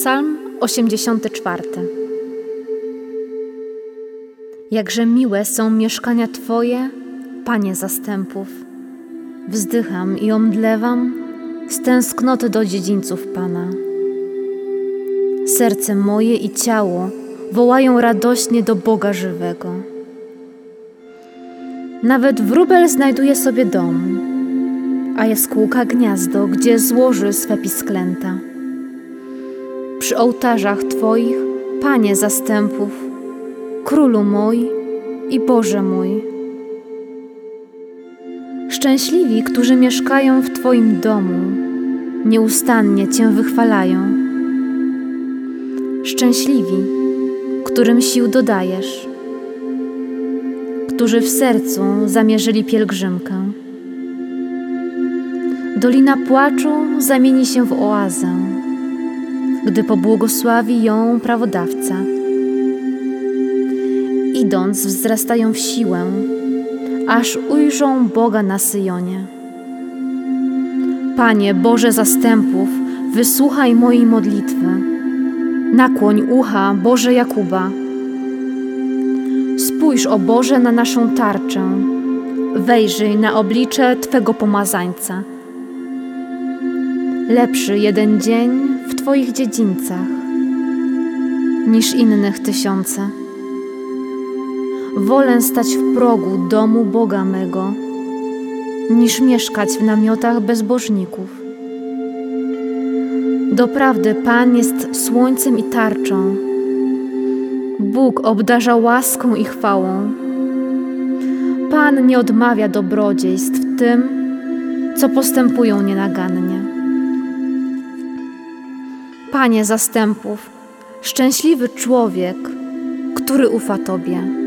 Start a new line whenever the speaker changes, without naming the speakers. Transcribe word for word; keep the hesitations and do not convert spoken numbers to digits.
Psalm osiemdziesiąty czwarty. Jakże miłe są mieszkania Twoje, Panie zastępów. Wzdycham i omdlewam z tęsknoty do dziedzińców Pana. Serce moje i ciało wołają radośnie do Boga żywego. Nawet wróbel znajduje sobie dom, a jaskółka gniazdo, gdzie złoży swe pisklęta. Przy ołtarzach Twoich, Panie zastępów, Królu mój i Boże mój. Szczęśliwi, którzy mieszkają w Twoim domu, nieustannie Cię wychwalają. Szczęśliwi, którym sił dodajesz, którzy w sercu zamierzyli pielgrzymkę. Dolina płaczu zamieni się w oazę, gdy pobłogosławi ją prawodawca. Idąc, wzrastają w siłę, aż ujrzą Boga na Syjonie. Panie Boże zastępów, wysłuchaj mojej modlitwy. Nakłoń ucha, Boże Jakuba. Spójrz, o Boże, na naszą tarczę. Wejrzyj na oblicze Twego pomazańca. Lepszy jeden dzień w Twoich dziedzińcach niż innych tysiące. Wolę stać w progu domu Boga mego, niż mieszkać w namiotach bezbożników. Doprawdy Pan jest słońcem i tarczą. Bóg obdarza łaską i chwałą. Pan nie odmawia dobrodziejstw tym, co postępują nienagannie. Panie zastępów, szczęśliwy człowiek, który ufa Tobie.